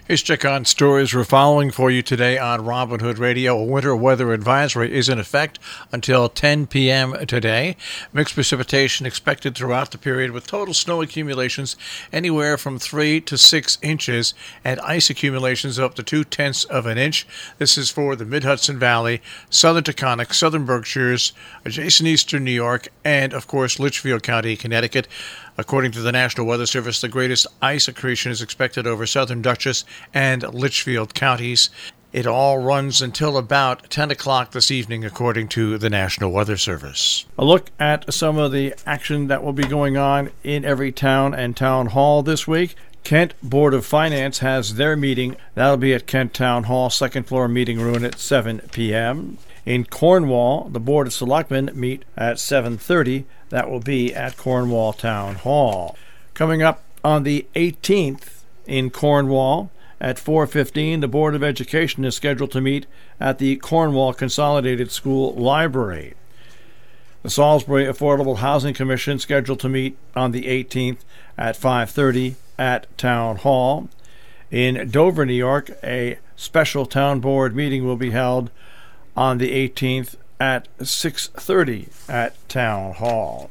Here's check on stories we're following for you today on Robin Hood Radio. A winter weather advisory is in effect until 10 p.m. today. Mixed precipitation expected throughout the period with total snow accumulations anywhere from 3 to 6 inches and ice accumulations up to 0.2 of an inch. This is for the Mid-Hudson Valley, Southern Taconic, Southern Berkshires, adjacent eastern New York, and, of course, Litchfield County, Connecticut. According to the National Weather Service, the greatest ice accretion is expected over southern Dutchess and Litchfield counties. It all runs until about 10 o'clock this evening, according to the National Weather Service. A look at some of the action that will be going on in every town and town hall this week. Kent Board of Finance has their meeting. That'll be at Kent Town Hall, second floor meeting room at 7 p.m. In Cornwall, the Board of Selectmen meet at 7:30. That will be at Cornwall Town Hall. Coming up on the 18th in Cornwall at 4:15, the Board of Education is scheduled to meet at the Cornwall Consolidated School Library. The Salisbury Affordable Housing Commission scheduled to meet on the 18th at 5:30 at Town Hall. In Dover, New York, a special town board meeting will be held on the 18th at 6:30 at Town Hall.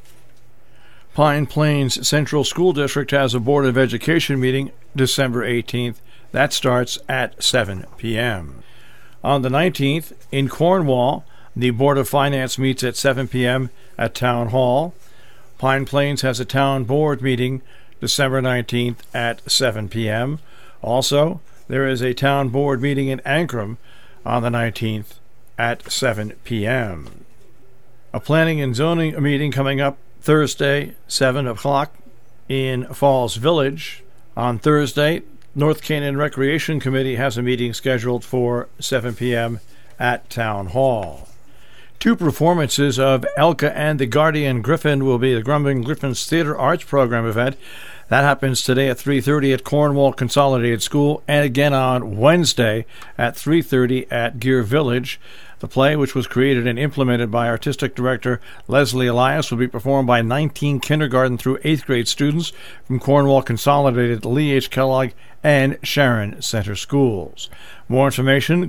Pine Plains Central School District has a Board of Education meeting December 18th. That starts at 7 p.m. On the 19th, in Cornwall, the Board of Finance meets at 7 p.m. at Town Hall. Pine Plains has a town board meeting December 19th at 7 p.m. Also, there is a town board meeting in Ankrum on the 19th at 7 p.m. A planning and zoning meeting coming up Thursday, 7 o'clock in Falls Village. On Thursday, North Canaan Recreation Committee has a meeting scheduled for 7 p.m. at Town Hall. Two performances of Elka and the Guardian Griffin will be the Grumbling Griffins Theater Arts Program event. That happens today at 3:30 at Cornwall Consolidated School, and again on Wednesday at 3:30 at Gear Village. The play, which was created and implemented by Artistic Director Leslie Elias, will be performed by 19 kindergarten through 8th grade students from Cornwall Consolidated, Lee H. Kellogg, and Sharon Center Schools. More information,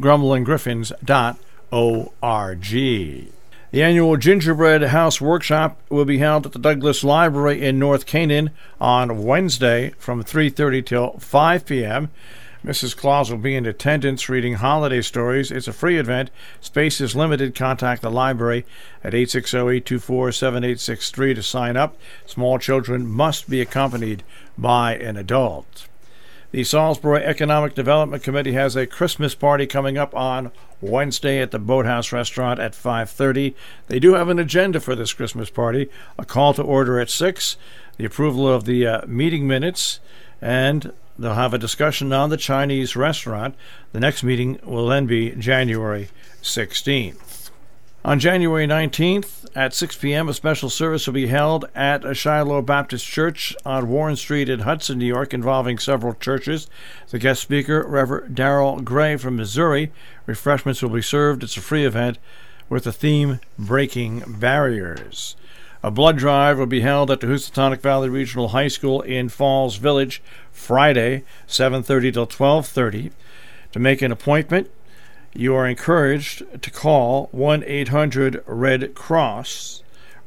grumblingriffins.org. The annual Gingerbread House Workshop will be held at the Douglas Library in North Canaan on Wednesday from 3:30 till 5 p.m. Mrs. Claus will be in attendance reading holiday stories. It's a free event. Space is limited. Contact the library at 860-824-7863 to sign up. Small children must be accompanied by an adult. The Salisbury Economic Development Committee has a Christmas party coming up on Wednesday at the Boathouse Restaurant at 5:30. They do have an agenda for this Christmas party, a call to order at 6, the approval of the meeting minutes, and they'll have a discussion on the Chinese restaurant. The next meeting will then be January 16th. On January 19th at 6 p.m., a special service will be held at Shiloh Baptist Church on Warren Street in Hudson, New York, involving several churches. The guest speaker, Reverend Darrell Gray from Missouri. Refreshments will be served. It's a free event with the theme Breaking Barriers. A blood drive will be held at the Housatonic Valley Regional High School in Falls Village Friday, 7:30 till 12:30. To make an appointment, you are encouraged to call 1-800-RED-CROSS,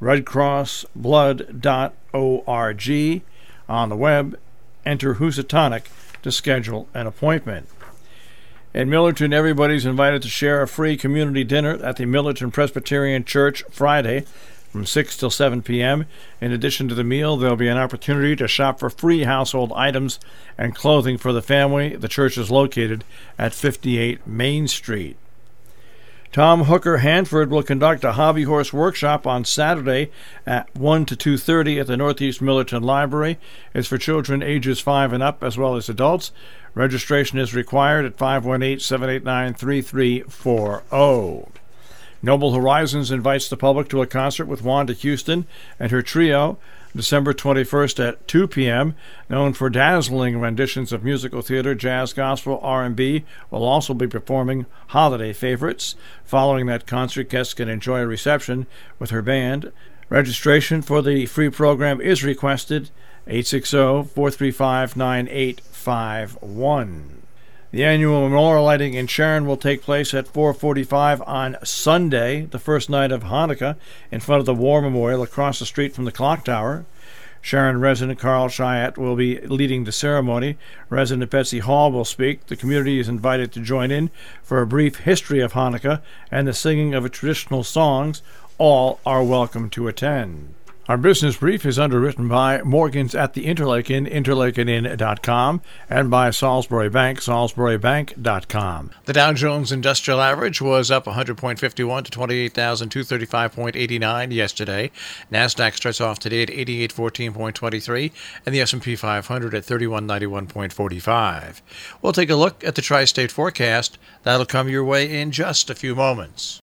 redcrossblood.org. On the web, enter Housatonic to schedule an appointment. In Millerton, everybody's invited to share a free community dinner at the Millerton Presbyterian Church Friday from 6 till 7 p.m. In addition to the meal, there will be an opportunity to shop for free household items and clothing for the family. The church is located at 58 Main Street. Tom Hooker Hanford will conduct a hobby horse workshop on Saturday at 1 to 2:30 at the Northeast Millerton Library. It's for children ages 5 and up as well as adults. Registration is required at 518-789-3340. Noble Horizons invites the public to a concert with Wanda Houston and her trio December 21st at 2 p.m. Known for dazzling renditions of musical theater, jazz, gospel, R&B, will also be performing holiday favorites. Following that concert, guests can enjoy a reception with her band. Registration for the free program is requested 860-435-9851. The annual menorah lighting in Sharon will take place at 4:45 on Sunday, the first night of Hanukkah, in front of the War Memorial across the street from the clock tower. Sharon resident Carl Chiat will be leading the ceremony. Resident Betsy Hall will speak. The community is invited to join in for a brief history of Hanukkah and the singing of traditional songs. All are welcome to attend. Our business brief is underwritten by Morgan's at the Interlake Inn, interlakeinn.com, and by Salisbury Bank, salisburybank.com. The Dow Jones Industrial Average was up 100.51 to 28,235.89 yesterday. NASDAQ starts off today at 8814.23, and the S&P 500 at 3191.45. We'll take a look at the tri-state forecast. That'll come your way in just a few moments.